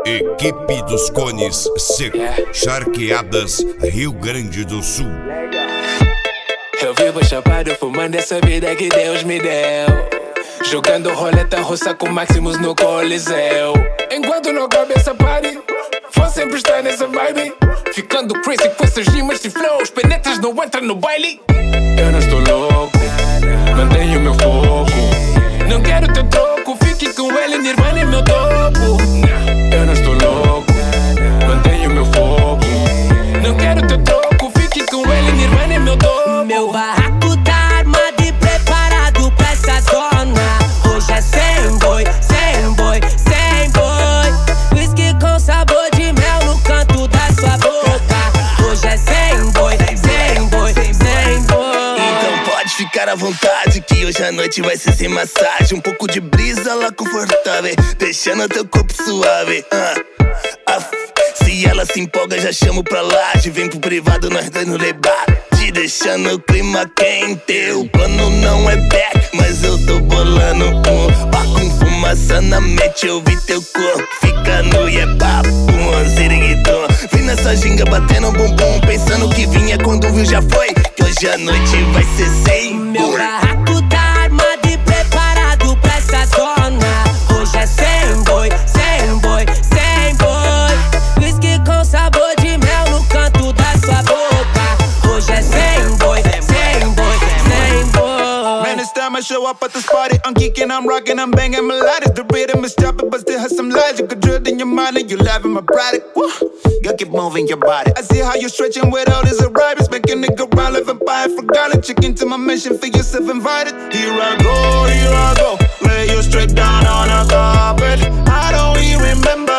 Equipe dos Cones Seco, Charqueadas, Rio Grande do Sul. Eu vivo chapado, fumando essa vida que Deus me deu, jogando roleta russa com máximos no Coliseu. Enquanto não acaba essa party, vou sempre estar nessa vibe, ficando crazy com essas rimas e flows. Penetras não entram no baile. Eu não estou louco, mantenho meu foco. Não quero teu troco, fique com ele, Nirvana é meu topo. Eu não estou louco, mantenho meu foco. Não quero teu troco, fique com ele, Nirvana é meu topo. Meu barraco tá armado e preparado pra essa zona. Hoje é sem boi, sem boi, sem boi. Whisky com sabor de mel no canto da sua boca. Hoje é sem boi, sem boi, sem boi. Então pode ficar à vontade que hoje a noite vai ser sem massagem. Um pouco de brisa lá confortável, deixando teu corpo suave. Se ela se empolga já chamo pra laje. Vem pro privado, nós dois no debate, deixando o clima quente. O plano não é back, mas eu tô bolando um bar com fumaça na mente. Eu vi teu corpo fica nu e é papo, siriguidom. Vim nessa ginga batendo bumbum, pensando que vinha quando viu já foi. Que hoje a noite vai ser sem meu barraco tá armado e preparado pra essa zona. Hoje é sem boi, sem boi, sem boi. Whisky com sabor de mel no canto da sua boca. Hoje é sem boi, sem boi, sem boi. Man, it's time I show up at this party. I'm geeking, I'm rocking, I'm banging melodic. The rhythm is choppy, but still has some logic. Drilled in your mind and you laughing my product. You keep moving your body. I see how you're stretching with all these arrivals, making it go round like vampire for garlic. Chicken to my mission, feel yourself invited. Here I go, lay you straight down on a carpet. I don't even remember